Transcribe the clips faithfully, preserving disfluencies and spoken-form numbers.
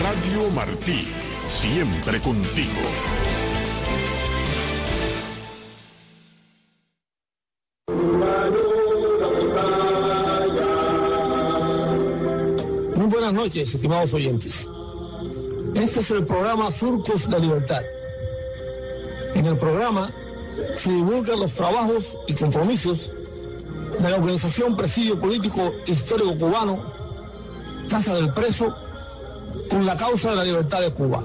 Radio Martí, siempre contigo. Muy buenas noches, estimados oyentes. Este es el programa Surcos de Libertad. En el programa se divulgan los trabajos y compromisos de la organización Presidio Político Histórico Cubano, Casa del Preso, con la causa de la libertad de Cuba.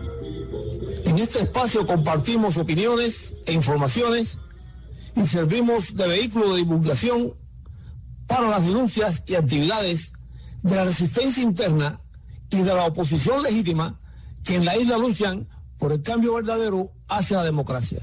En este espacio compartimos opiniones e informaciones y servimos de vehículo de divulgación para las denuncias y actividades de la resistencia interna y de la oposición legítima que en la isla luchan por el cambio verdadero hacia la democracia.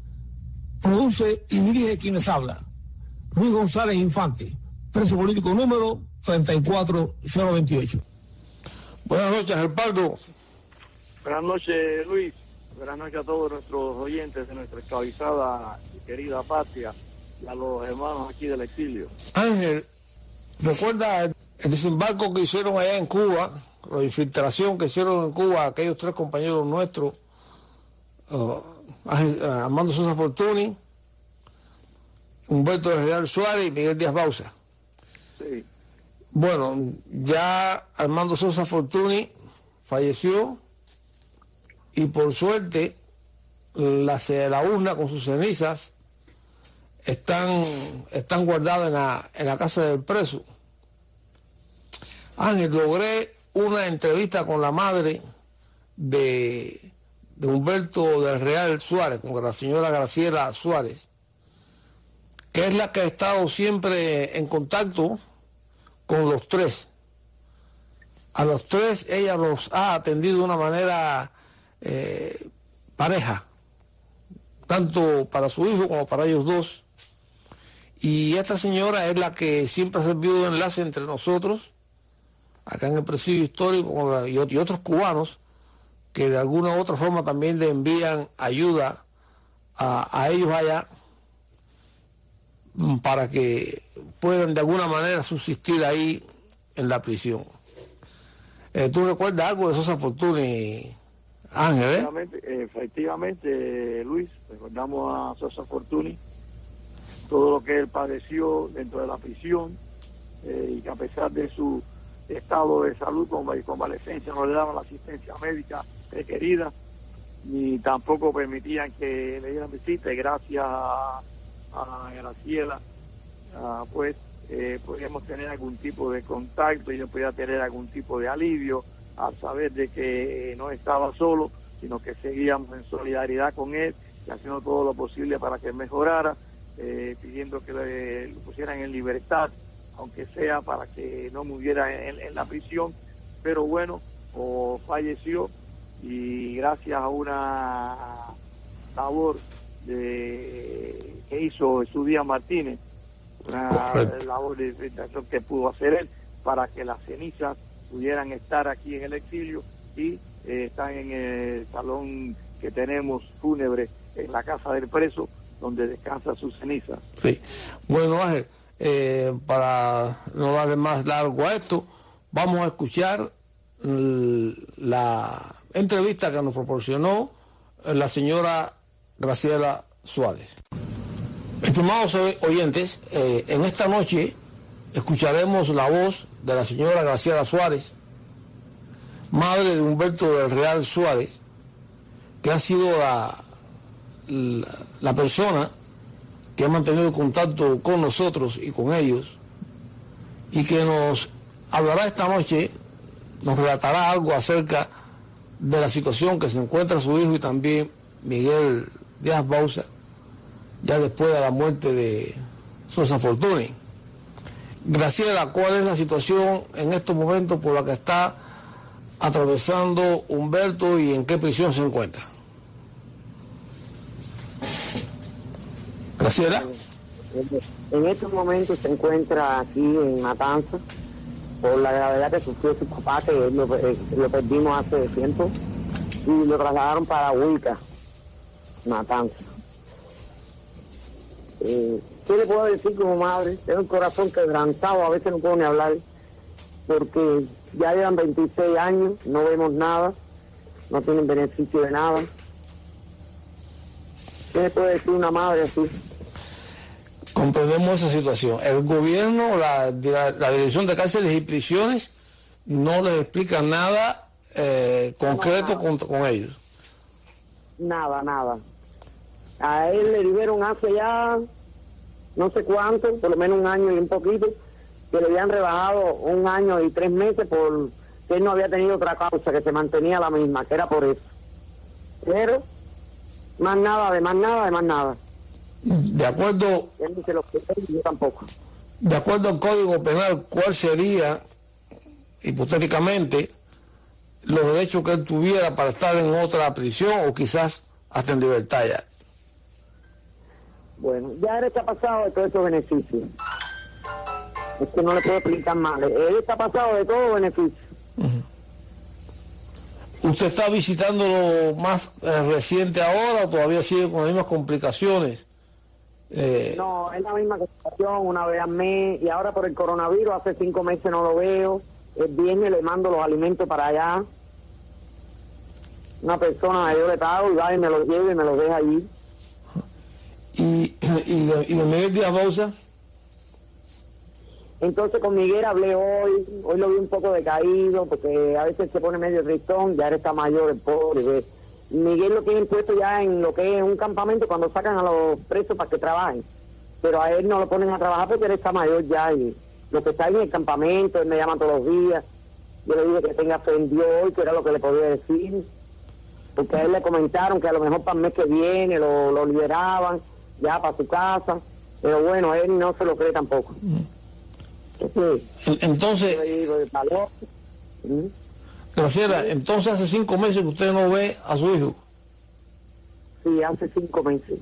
Produce y dirige quienes habla Luis González Infante, preso político número treinta y cuatro cero veintiocho. Buenas noches, Alpardo. Buenas noches, Luis. Buenas noches a todos nuestros oyentes de nuestra esclavizada y querida patria y a los hermanos aquí del exilio. Ángel, ¿recuerda el desembarco que hicieron allá en Cuba, la infiltración que hicieron en Cuba aquellos tres compañeros nuestros, uh, Armando Sosa Fortuny, Humberto del Real Suárez y Miguel Díaz Bauza? Sí. Bueno, ya Armando Sosa Fortuny falleció y por suerte la, la urna con sus cenizas están, están guardadas en la, en la casa del preso. Ángel, logré una entrevista con la madre de, de Humberto del Real Suárez, con la señora Graciela Suárez, que es la que ha estado siempre en contacto con los tres. A los tres ella los ha atendido de una manera eh, pareja, tanto para su hijo como para ellos dos. Y esta señora es la que siempre ha servido de enlace entre nosotros, acá en el Presidio Histórico, y otros cubanos, que de alguna u otra forma también le envían ayuda a, a ellos allá, para que puedan de alguna manera subsistir ahí en la prisión. Eh, ¿Tú recuerdas algo de Sosa Fortuny, Ángel? ¿eh? Efectivamente, efectivamente, Luis, recordamos a Sosa Fortuny, todo lo que él padeció dentro de la prisión, eh, y que a pesar de su estado de salud como y convalecencia no le daban la asistencia médica requerida, ni tampoco permitían que le dieran visita, y gracias a a Graciela, uh, pues eh, podíamos tener algún tipo de contacto y yo podía tener algún tipo de alivio al saber de que eh, no estaba solo, sino que seguíamos en solidaridad con él y haciendo todo lo posible para que mejorara, eh, pidiendo que le, lo pusieran en libertad, aunque sea para que no muriera en, en la prisión, pero bueno, o falleció, y gracias a una labor de que hizo Jesús Díaz Martínez, una Correcto. labor de infiltración que pudo hacer él para que las cenizas pudieran estar aquí en el exilio y eh, están en el salón que tenemos fúnebre en la casa del preso, donde descansa sus cenizas. Sí, bueno, Ángel, eh, para no darle más largo a esto, vamos a escuchar la entrevista que nos proporcionó la señora Graciela Suárez. Estimados oyentes, eh, en esta noche escucharemos la voz de la señora Graciela Suárez, madre de Humberto del Real Suárez, que ha sido la, la, la persona que ha mantenido contacto con nosotros y con ellos, y que nos hablará esta noche, nos relatará algo acerca de la situación que se encuentra su hijo y también Miguel Díaz Bauza, ya después de la muerte de Sosa Fortuny. Graciela, ¿cuál es la situación en estos momentos por la que está atravesando Humberto y en qué prisión se encuentra? Graciela. En estos momentos se encuentra aquí en Matanzas por la gravedad que sufrió su papá, que lo, eh, lo perdimos hace tiempo, y lo trasladaron para Huica, Matanzas. Eh, ¿Qué le puedo decir como madre? Tengo el corazón quebrantado, a veces no puedo ni hablar. porque ya llevan veintiséis años, no vemos nada, no tienen beneficio de nada. ¿Qué puede decir una madre así? Comprendemos esa situación. El gobierno, la, la, la Dirección de Cárceles y Prisiones, no les explica nada eh, concreto con, con ellos. Nada, nada. A él le dijeron hace ya no sé cuánto, por lo menos un año y un poquito, que le habían rebajado un año y tres meses por que él no había tenido otra causa, que se mantenía la misma, que era por eso. Pero más nada, de más nada, de más nada. De acuerdo, Él dice lo que él, yo tampoco. de acuerdo al Código Penal, ¿cuál sería, hipotéticamente, los derechos que él tuviera para estar en otra prisión o quizás hasta en libertad ya? Bueno, ya él está pasado de todos esos beneficios. Es que no le puedo explicar más. Él está pasado de todos los beneficios. Uh-huh. ¿Usted está visitando lo más eh, reciente ahora o todavía sigue con las mismas complicaciones? Eh... No, es la misma situación, una vez al mes, y ahora por el coronavirus hace cinco meses no lo veo. El viernes le mando los alimentos para allá. Una persona yo le pago y va y me los lleva y me los deja allí. ¿Y, y, de, y de Miguel Díaz Bauza? Entonces con Miguel hablé hoy, hoy lo vi un poco decaído, porque a veces se pone medio tristón, ya él está mayor, el pobre. Miguel lo tienen puesto ya en lo que es un campamento cuando sacan a los presos para que trabajen, pero a él no lo ponen a trabajar porque él está mayor ya, y lo que está en el campamento, él me llama todos los días, yo le dije que tenga fe en Dios hoy, que era lo que le podía decir, porque a él le comentaron que a lo mejor para el mes que viene lo, lo liberaban, ya para su casa, pero bueno, él no se lo cree tampoco. Sí. Entonces, ¿Mm? Graciela, entonces hace cinco meses que usted no ve a su hijo. Sí, hace cinco meses.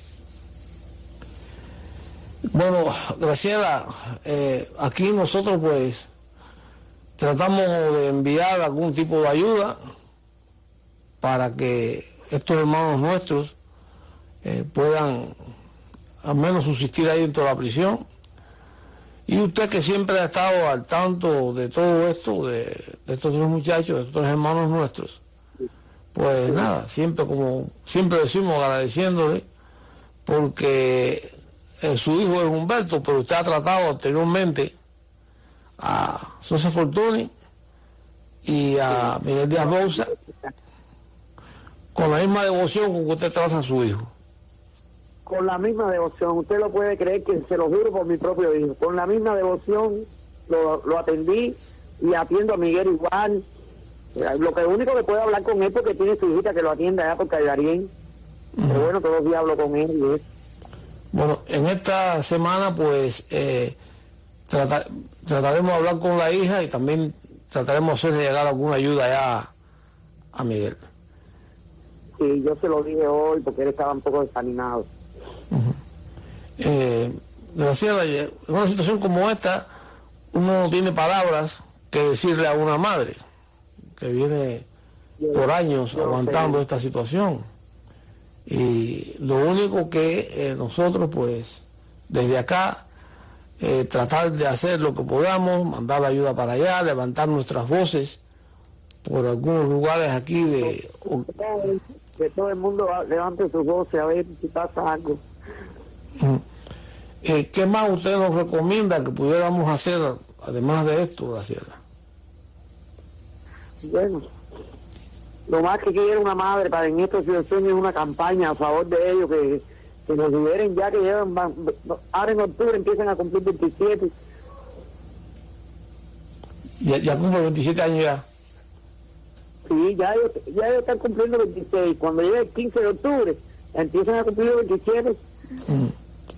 Bueno, Graciela, eh, aquí nosotros pues tratamos de enviar algún tipo de ayuda para que estos hermanos nuestros eh, puedan al menos subsistir ahí dentro de la prisión. Y usted que siempre ha estado al tanto de todo esto, de, de estos tres muchachos, de estos tres hermanos nuestros, pues nada, siempre como siempre decimos agradeciéndole, porque eh, su hijo es Humberto, pero usted ha tratado anteriormente a Sosa Fortuny y a Miguel Díaz Bauza con la misma devoción con que usted trata a su hijo. Con la misma devoción, usted lo puede creer, que se lo juro por mi propio hijo, con la misma devoción lo, lo atendí y atiendo a Miguel igual. Lo que único que puedo hablar con él porque tiene su hijita que lo atiende allá por Callarien. Uh-huh. Pero bueno, todos los días hablo con él y eso. Bueno, en esta semana pues eh, tratar, trataremos de hablar con la hija y también trataremos de hacerle llegar alguna ayuda allá a Miguel. Sí, yo se lo dije hoy porque él estaba un poco desanimado. Uh-huh. eh, Graciela, en una situación como esta uno no tiene palabras que decirle a una madre que viene yo, por años aguantando sé. esta situación, y lo único que eh, nosotros pues desde acá eh, tratar de hacer lo que podamos, mandar la ayuda para allá, levantar nuestras voces por algunos lugares aquí de que todo el mundo levante sus voces a ver si pasa algo. Eh, ¿Qué más usted nos recomienda que pudiéramos hacer además de esto, Graciela? Bueno, lo más que quiere una madre para en esta situación es una campaña a favor de ellos, que, que nos liberen ya, que llevan, van, ahora en octubre empiezan a cumplir veintisiete. Ya, ya cumple veintisiete años ya. Sí, ya ellos, ya ellos están cumpliendo veintiséis. Cuando llegue el quince de octubre, empiezan a cumplir veintisiete. Mm.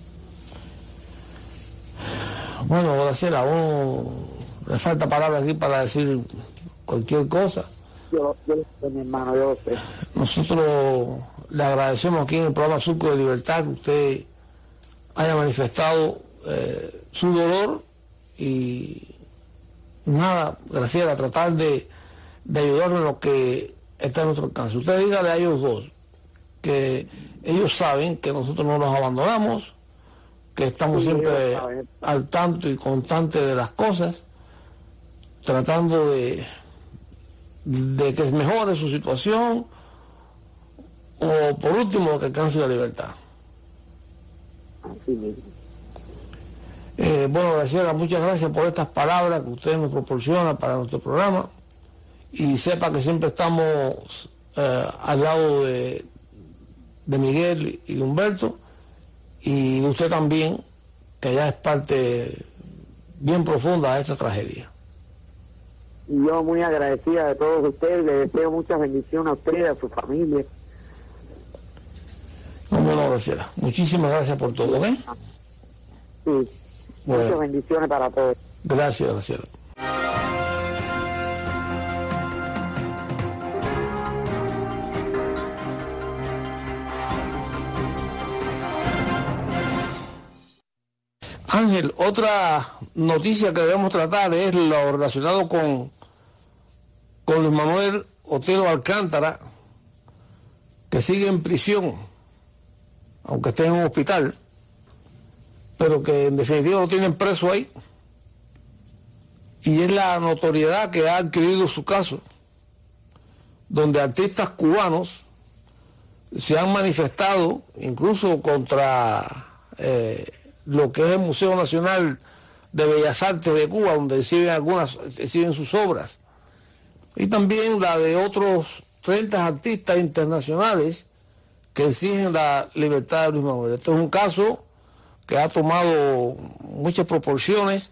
Bueno, Graciela, a uno le falta palabras aquí para decir cualquier cosa. Yo, yo mi hermano, yo sé. Nosotros le agradecemos aquí en el programa Surco de Libertad que usted haya manifestado eh, su dolor y nada, Graciela, tratar de, de ayudarnos en lo que está en nuestro alcance. Usted dígale a ellos dos que ellos saben que nosotros no los abandonamos, que estamos sí, siempre al tanto y constante de las cosas, tratando de, de que mejore su situación o por último que alcance la libertad. Así mismo. Eh, bueno, Graciela, muchas gracias por estas palabras que usted nos proporciona para nuestro programa, y sepa que siempre estamos eh, al lado de, de Miguel y de Humberto, y de usted también, que ya es parte bien profunda de esta tragedia. Y yo muy agradecida de todos ustedes, les deseo muchas bendiciones a ustedes, a su familia. No, bueno, Graciela, muchísimas gracias por todo, ¿eh? Sí, bueno, muchas bendiciones para todos. Gracias, Graciela. Ángel, otra noticia que debemos tratar es lo relacionado con, con Luis Manuel Otero Alcántara, que sigue en prisión, aunque esté en un hospital, pero que en definitiva lo tienen preso ahí, y es la notoriedad que ha adquirido su caso, donde artistas cubanos se han manifestado incluso contra eh, lo que es el Museo Nacional de Bellas Artes de Cuba, donde exhiben algunas, exhiben sus obras, y también la de otros treinta artistas internacionales que exigen la libertad de Luis Manuel. Este es un caso que ha tomado muchas proporciones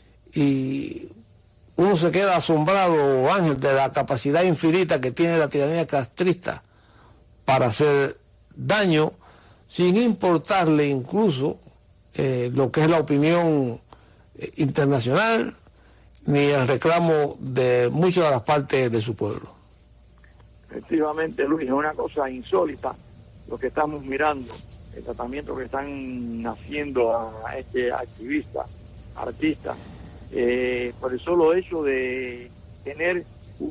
y uno se queda asombrado, Ángel, de la capacidad infinita que tiene la tiranía castrista para hacer daño, sin importarle incluso eh, lo que es la opinión eh, internacional ni el reclamo de muchas de las partes de su pueblo. Efectivamente, Luis, es una cosa insólita lo que estamos mirando, el tratamiento que están haciendo a este activista, artista, eh, por el solo hecho de tener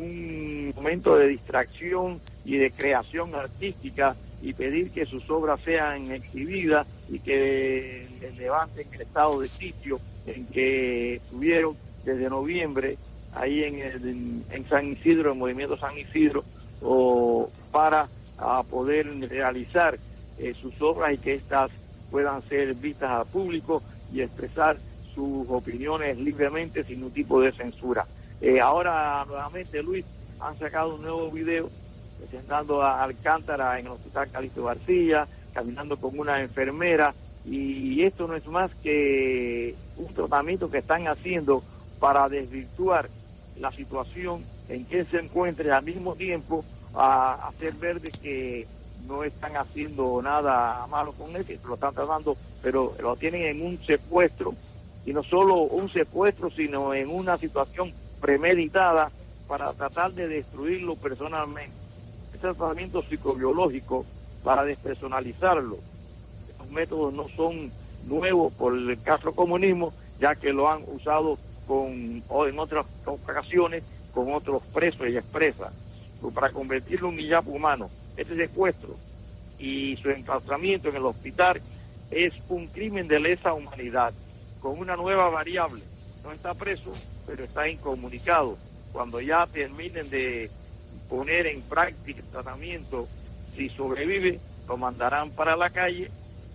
un momento de distracción y de creación artística y pedir que sus obras sean exhibidas y que les levanten el estado de sitio en que estuvieron desde noviembre ahí en, el, en, en San Isidro, el movimiento San Isidro, o para a poder realizar eh, sus obras y que éstas puedan ser vistas al público y expresar sus opiniones libremente sin ningún tipo de censura. Eh, ahora nuevamente, Luis, han sacado un nuevo video presentando a Alcántara en el Hospital Calixto García, caminando con una enfermera, y esto no es más que un tratamiento que están haciendo para desvirtuar la situación en que se encuentre, al mismo tiempo a hacer ver de que no están haciendo nada malo con él, que lo están tratando, pero lo tienen en un secuestro, y no solo un secuestro, sino en una situación premeditada para tratar de destruirlo personalmente. Este tratamiento psicobiológico para despersonalizarlo, estos métodos no son nuevos por el castrocomunismo, ya que lo han usado con, o en otras ocasiones con otros presos y expresas, para convertirlo en un hijapo humano. Ese secuestro y su encarcelamiento en el hospital es un crimen de lesa humanidad, con una nueva variable. No está preso, pero está incomunicado. Cuando ya terminen de poner en práctica el tratamiento, si sobrevive, lo mandarán para la calle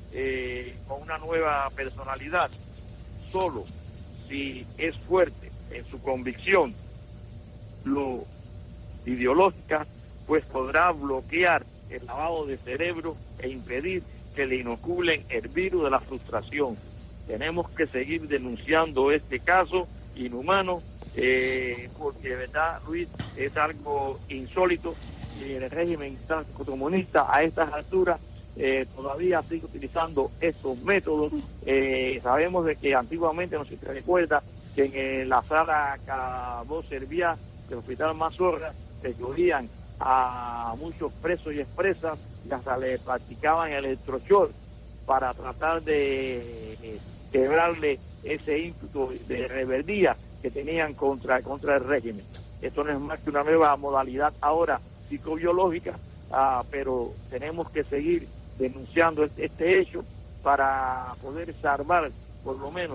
eh, con una nueva personalidad. Solo si es fuerte en su convicción lo ideológica, pues podrá bloquear el lavado de cerebro e impedir que le inoculen el virus de la frustración. Tenemos que seguir denunciando este caso inhumano, eh, porque de verdad, Luis, es algo insólito, y el régimen comunista a estas alturas eh, todavía sigue utilizando esos métodos. Eh, sabemos de que antiguamente, no sé si te recuerda, que en la sala Cabo Serviá del Hospital Mazorra se cogían a muchos presos y expresas y hasta le practicaban el electroshock para tratar de eh, quebrarle ese ímpetu de rebeldía que tenían contra, contra el régimen. Esto no es más que una nueva modalidad ahora psicobiológica, ah, pero tenemos que seguir denunciando este, este hecho para poder salvar por lo menos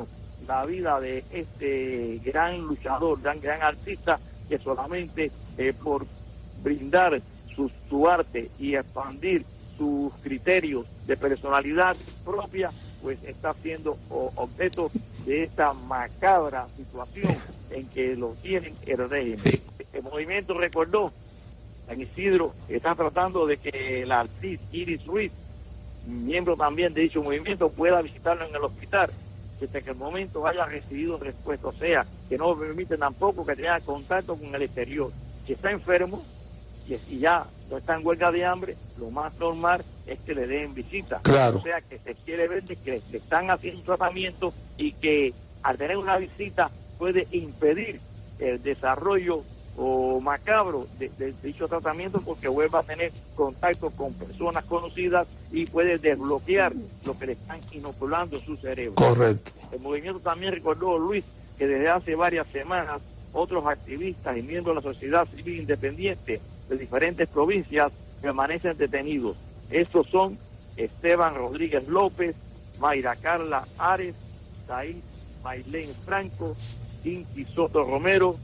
la vida de este gran luchador, gran, gran artista, que solamente eh, por brindar su, su arte y expandir sus criterios de personalidad propia, pues está siendo objeto de esta macabra situación en que lo tienen el régimen. El movimiento recordó, San Isidro está tratando de que la actriz Iris Ruiz, miembro también de dicho movimiento, pueda visitarlo en el hospital, desde que el momento haya recibido respuesta, o sea, que no permite tampoco que tenga contacto con el exterior. Si está enfermo, y si ya no está en huelga de hambre, lo más normal es que le den visita. Claro. O sea, que se quiere ver de que le están haciendo un tratamiento y que al tener una visita puede impedir el desarrollo o macabro de, de, de dicho tratamiento, porque vuelva a tener contacto con personas conocidas y puede desbloquear lo que le están inoculando su cerebro. Correcto. El movimiento también recordó, Luis, que desde hace varias semanas otros activistas y miembros de la sociedad civil independiente de diferentes provincias permanecen detenidos. Estos son Esteban Rodríguez López, Mayra Carla Ares, Thais Mailén Franco, Inti Soto Romero,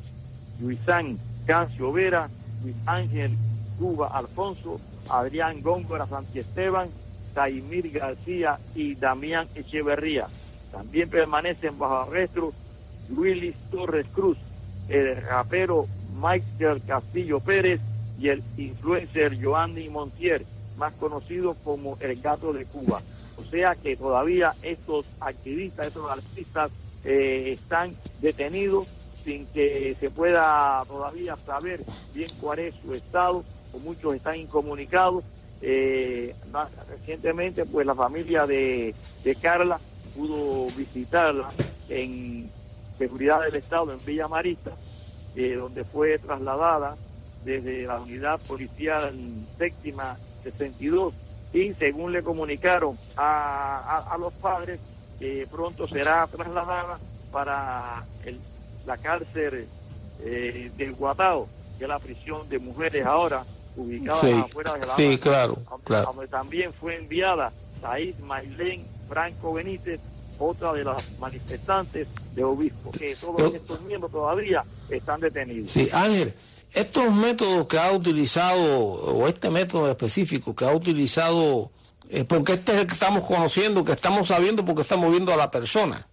Luisán Cancio Vera, Luis Ángel Cuba Alfonso, Adrián Góngora Santiesteban, Taimir García y Damián Echeverría. También permanecen bajo arresto Willis Torres Cruz, el rapero Michael Castillo Pérez y el influencer Joanny Montier, más conocido como el Gato de Cuba. O sea que todavía estos activistas, estos artistas eh, están detenidos sin que se pueda todavía saber bien cuál es su estado, o muchos están incomunicados. Eh, más recientemente, pues la familia de, de Carla pudo visitarla en Seguridad del Estado, en Villa Marista, eh, donde fue trasladada desde la unidad policial séptima sesenta y dos, y según le comunicaron a, a, a los padres, eh, pronto será trasladada para el, la cárcel eh, del Guatao, que es la prisión de mujeres ahora, ubicada sí, afuera de la sí, Habana, claro, donde, claro. donde también fue enviada Thais Mailén Franco Benítez, otra de las manifestantes de Obispo, que todos Yo, estos miembros todavía están detenidos. Sí, Ángel, estos métodos que ha utilizado, o este método específico que ha utilizado, eh, porque este es el que estamos conociendo, que estamos sabiendo porque estamos viendo a la persona,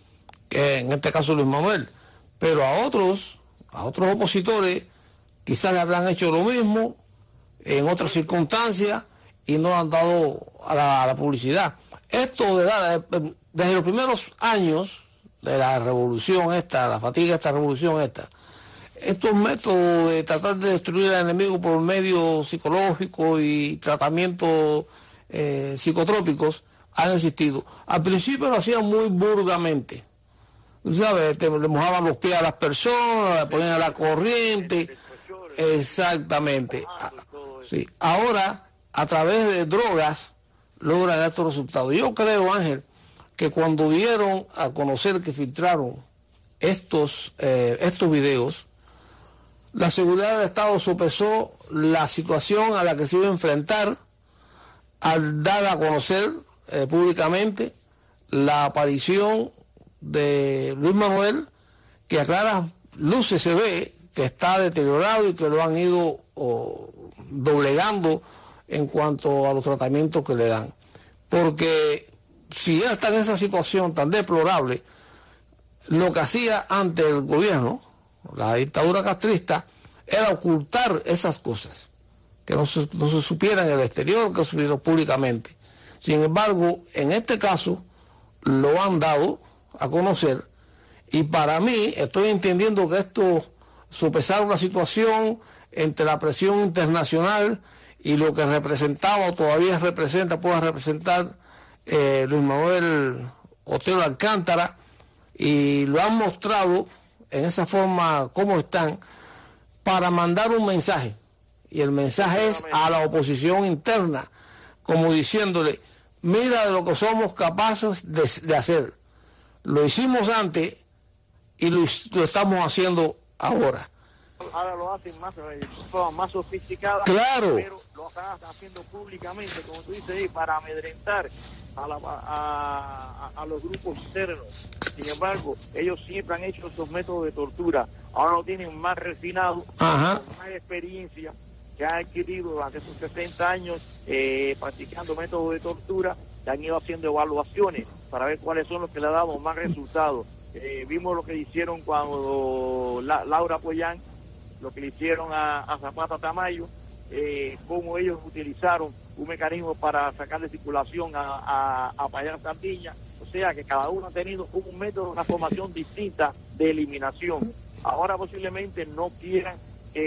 que en este caso Luis Manuel, pero a otros, a otros opositores, quizás le habrán hecho lo mismo en otras circunstancias y no han dado a la, a la publicidad. Esto de dar, desde los primeros años de la revolución esta, la fatiga de esta revolución esta, estos métodos de tratar de destruir al enemigo por medios psicológicos y tratamientos eh, psicotrópicos han existido. Al principio lo hacían muy burgamente, ¿sabes? Te, le mojaban los pies a las personas, le ponían a la corriente, exactamente. Sí. Ahora, a través de drogas, logran estos resultados. Yo creo, Ángel, que cuando dieron a conocer que filtraron estos, eh, estos videos, la seguridad del Estado sopesó la situación a la que se iba a enfrentar al dar a conocer eh, públicamente la aparición de Luis Manuel, que a raras luces se ve que está deteriorado y que lo han ido oh, doblegando en cuanto a los tratamientos que le dan. Porque si él está en esa situación tan deplorable, lo que hacía ante el gobierno, la dictadura castrista, era ocultar esas cosas, que no se, no se supieran en el exterior, que se supieran públicamente. Sin embargo, en este caso, lo han dado a conocer, y para mí, estoy entendiendo que esto sopesar una situación entre la presión internacional y lo que representaba o todavía representa, pueda representar eh, Luis Manuel Otero Alcántara, y lo han mostrado en esa forma como están, para mandar un mensaje, y el mensaje es a la oposición interna, como diciéndole, mira de lo que somos capaces de, de hacer, lo hicimos antes y lo, lo estamos haciendo ahora. ahora lo hacen más, más sofisticada, claro, pero lo están haciendo públicamente, como tú dices, para amedrentar a, la, a, a, a los grupos internos. Sin embargo, ellos siempre han hecho esos métodos de tortura. Ahora lo tienen más refinado, Ajá. con más experiencia que han adquirido durante sus sesenta años eh, practicando métodos de tortura. Se han ido haciendo evaluaciones para ver cuáles son los que le han dado más resultados. Eh, vimos lo que hicieron cuando la, Laura Pollán, lo que le hicieron a, a Zapata Tamayo, eh, cómo ellos utilizaron un mecanismo para sacar de circulación a, a, a Payán Sandilla. O sea que cada uno ha tenido un método, una formación distinta de eliminación. Ahora posiblemente no quieran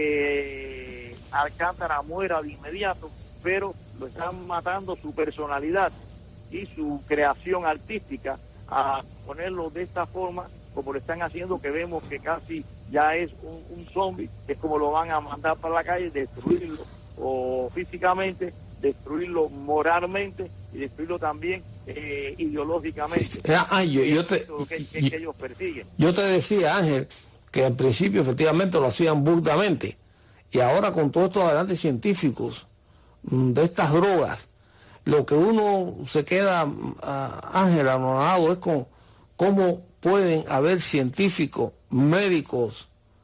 que Alcántara muera de inmediato, pero lo están matando su personalidad y su creación artística, a ponerlo de esta forma, como lo están haciendo, que vemos que casi ya es un, un zombie, es como lo van a mandar para la calle, destruirlo o físicamente, destruirlo moralmente y destruirlo también eh, ideológicamente. Sí, sí. Ah, yo, yo te, que, que, que ellos persiguen. Yo te decía, Ángel, que al principio efectivamente lo hacían burdamente, y ahora con todos estos adelantos científicos de estas drogas, lo que uno se queda, uh, Ángel, anonadado es con cómo pueden haber científicos, médicos,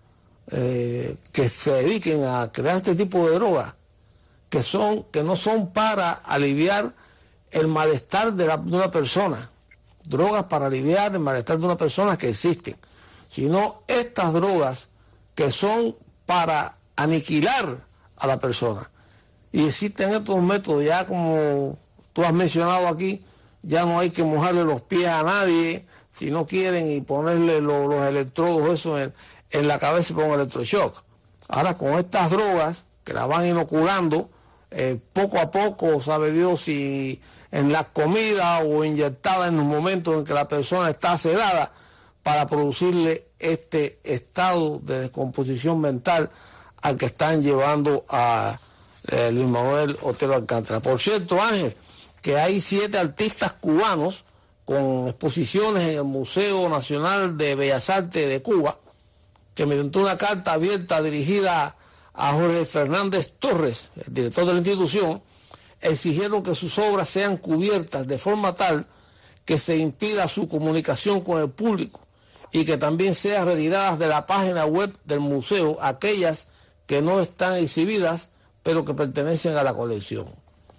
eh, que se dediquen a crear este tipo de drogas, que son, que no son para aliviar el malestar de, la, de una persona, drogas para aliviar el malestar de una persona que existen, sino estas drogas que son para aniquilar a la persona. Y existen estos métodos, ya como tú has mencionado aquí, ya no hay que mojarle los pies a nadie si no quieren, y ponerle lo, los electrodos eso en, en la cabeza con electroshock. Ahora con estas drogas que las van inoculando eh, poco a poco, sabe Dios si en la comida o inyectada en los momentos en que la persona está sedada, para producirle este estado de descomposición mental al que están llevando a eh, Luis Manuel Otero Alcántara. Por cierto, Ángel, que hay siete artistas cubanos con exposiciones en el Museo Nacional de Bellas Artes de Cuba, que mediante una carta abierta dirigida a Jorge Fernández Torres, el director de la institución, exigieron que sus obras sean cubiertas de forma tal que se impida su comunicación con el público y que también sean retiradas de la página web del museo aquellas que no están exhibidas pero que pertenecen a la colección.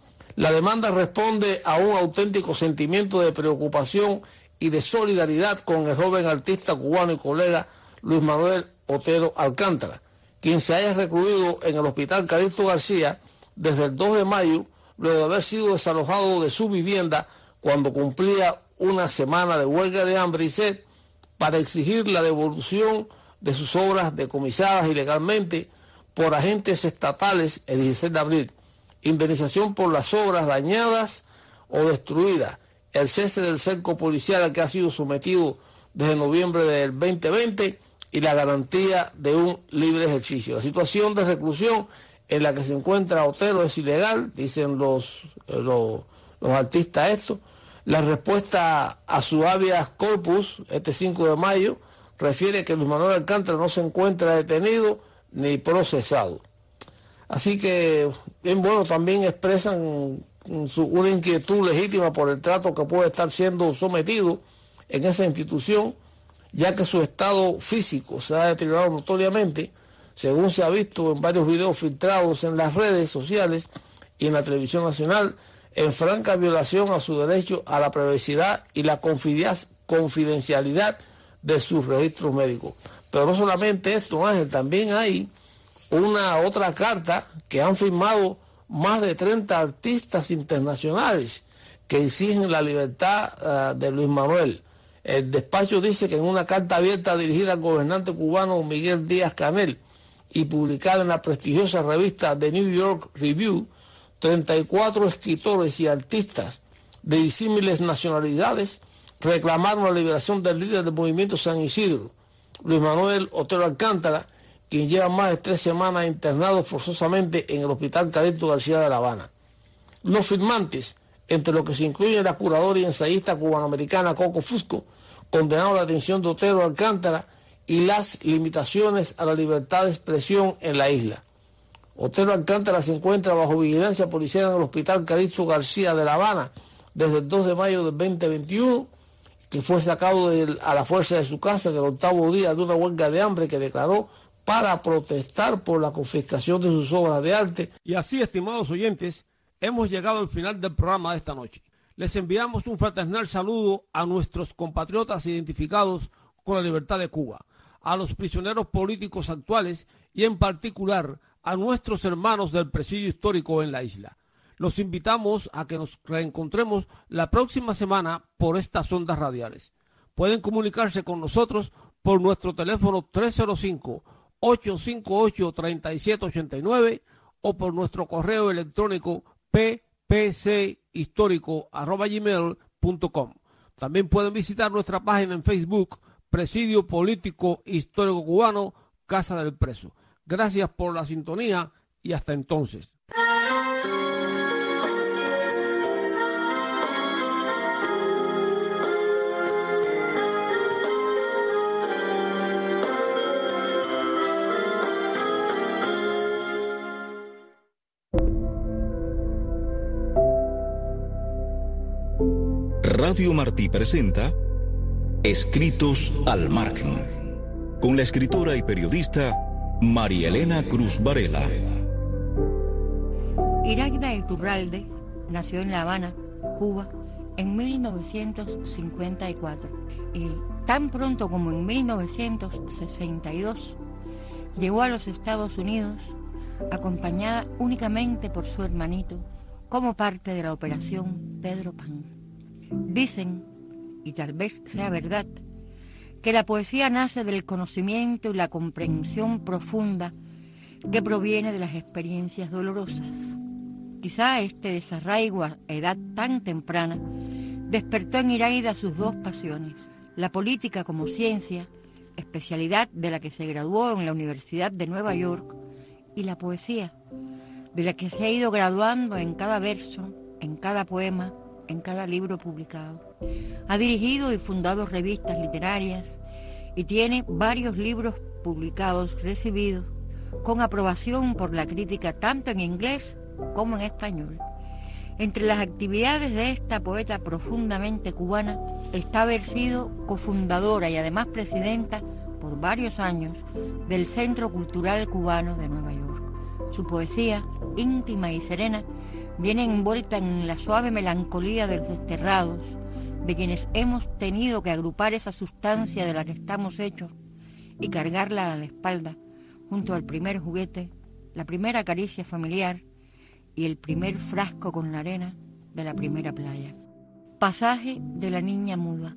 La demanda responde a un auténtico sentimiento de preocupación y de solidaridad con el joven artista cubano y colega Luis Manuel Otero Alcántara, quien se haya recluido en el Hospital Calixto García desde el dos de mayo, luego de haber sido desalojado de su vivienda cuando cumplía una semana de huelga de hambre y sed, para exigir la devolución de sus obras decomisadas ilegalmente por agentes estatales el dieciséis de abril, indemnización por las obras dañadas o destruidas, el cese del cerco policial al que ha sido sometido desde noviembre del veinte veinte y la garantía de un libre ejercicio. La situación de reclusión en la que se encuentra Otero es ilegal, dicen los, los, los artistas esto. La respuesta a su habeas corpus, este cinco de mayo, refiere que Luis Manuel Alcántara no se encuentra detenido ni procesado. Así que, bien bueno, también expresan su, una inquietud legítima por el trato que puede estar siendo sometido en esa institución, ya que su estado físico se ha deteriorado notoriamente, según se ha visto en varios videos filtrados en las redes sociales y en la televisión nacional, en franca violación a su derecho a la privacidad y la confidencialidad de sus registros médicos. Pero no solamente esto, Ángel, también hay una otra carta que han firmado más de treinta artistas internacionales que exigen la libertad uh, de Luis Manuel. El despacho dice que en una carta abierta dirigida al gobernante cubano Miguel Díaz-Canel y publicada en la prestigiosa revista The New York Review, treinta y cuatro escritores y artistas de disímiles nacionalidades reclamaron la liberación del líder del movimiento San Isidro, Luis Manuel Otero Alcántara, quien lleva más de tres semanas internado forzosamente en el Hospital Calixto García de La Habana. Los firmantes, entre los que se incluye la curadora y ensayista cubanoamericana Coco Fusco, condenaron la detención de Otero Alcántara, y las limitaciones a la libertad de expresión en la isla. Otero Alcántara se encuentra bajo vigilancia policial en el Hospital Calixto García de La Habana desde el dos de mayo del veinte veintiuno, que fue sacado de, a la fuerza de su casa en el octavo día de una huelga de hambre que declaró para protestar por la confiscación de sus obras de arte. Y así, estimados oyentes, hemos llegado al final del programa de esta noche. Les enviamos un fraternal saludo a nuestros compatriotas identificados con la libertad de Cuba, a los prisioneros políticos actuales y en particular a nuestros hermanos del presidio histórico en la isla. Los invitamos a que nos reencontremos la próxima semana por estas ondas radiales. Pueden comunicarse con nosotros por nuestro teléfono tres cero cinco, ocho cinco ocho, tres siete ocho nueve o por nuestro correo electrónico p p c histórico arroba gmail punto com. También pueden visitar nuestra página en Facebook, Presidio Político Histórico Cubano, Casa del Preso. Gracias por la sintonía y hasta entonces. Radio Martí presenta Escritos al Margen, con la escritora y periodista María Elena Cruz Varela. Iraida Iturralde nació en La Habana, Cuba, en mil novecientos cincuenta y cuatro. Y tan pronto como en mil novecientos sesenta y dos, llegó a los Estados Unidos acompañada únicamente por su hermanito como parte de la Operación Pedro Pan. Dicen, y tal vez sea verdad, que la poesía nace del conocimiento y la comprensión profunda que proviene de las experiencias dolorosas. Quizá este desarraigo a edad tan temprana despertó en Iraida sus dos pasiones: la política como ciencia, especialidad de la que se graduó en la Universidad de Nueva York, y la poesía, de la que se ha ido graduando en cada verso, en cada poema, en cada libro publicado. Ha dirigido y fundado revistas literarias y tiene varios libros publicados recibidos con aprobación por la crítica tanto en inglés como en español. Entre las actividades de esta poeta profundamente cubana está haber sido cofundadora y además presidenta por varios años del Centro Cultural Cubano de Nueva York. Su poesía, íntima y serena, viene envuelta en la suave melancolía de los desterrados, de quienes hemos tenido que agrupar esa sustancia de la que estamos hechos y cargarla a la espalda, junto al primer juguete, la primera caricia familiar y el primer frasco con la arena de la primera playa. Pasaje de la niña muda.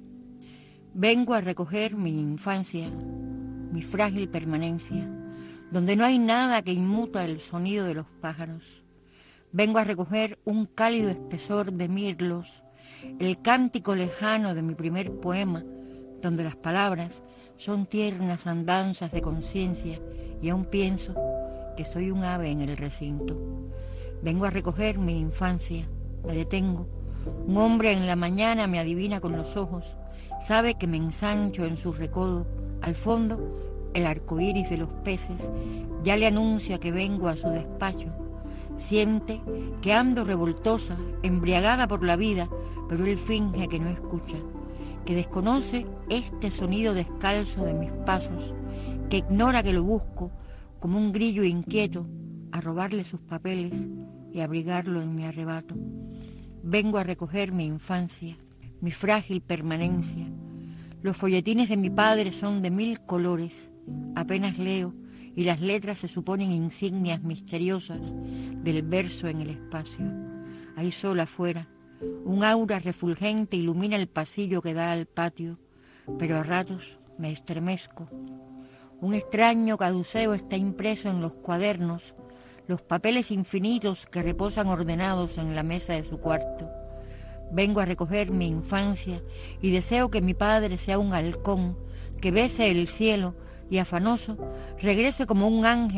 Vengo a recoger mi infancia, mi frágil permanencia, donde no hay nada que inmuta el sonido de los pájaros. Vengo a recoger un cálido espesor de mirlos, el cántico lejano de mi primer poema, donde las palabras son tiernas andanzas de conciencia y aún pienso que soy un ave en el recinto. Vengo a recoger mi infancia, me detengo. Un hombre en la mañana me adivina con los ojos, sabe que me ensancho en su recodo. Al fondo, el arco iris de los peces ya le anuncia que vengo a su despacho. Siente que ando revoltosa, embriagada por la vida, pero él finge que no escucha, que desconoce este sonido descalzo de mis pasos, que ignora que lo busco como un grillo inquieto a robarle sus papeles y abrigarlo en mi arrebato. Vengo a recoger mi infancia, mi frágil permanencia. Los folletines de mi padre son de mil colores, apenas leo, y las letras se suponen insignias misteriosas del verso en el espacio. Hay sol afuera, un aura refulgente ilumina el pasillo que da al patio, pero a ratos me estremezco. Un extraño caduceo está impreso en los cuadernos, los papeles infinitos que reposan ordenados en la mesa de su cuarto. Vengo a recoger mi infancia y deseo que mi padre sea un halcón que bese el cielo y afanoso regrese como un ángel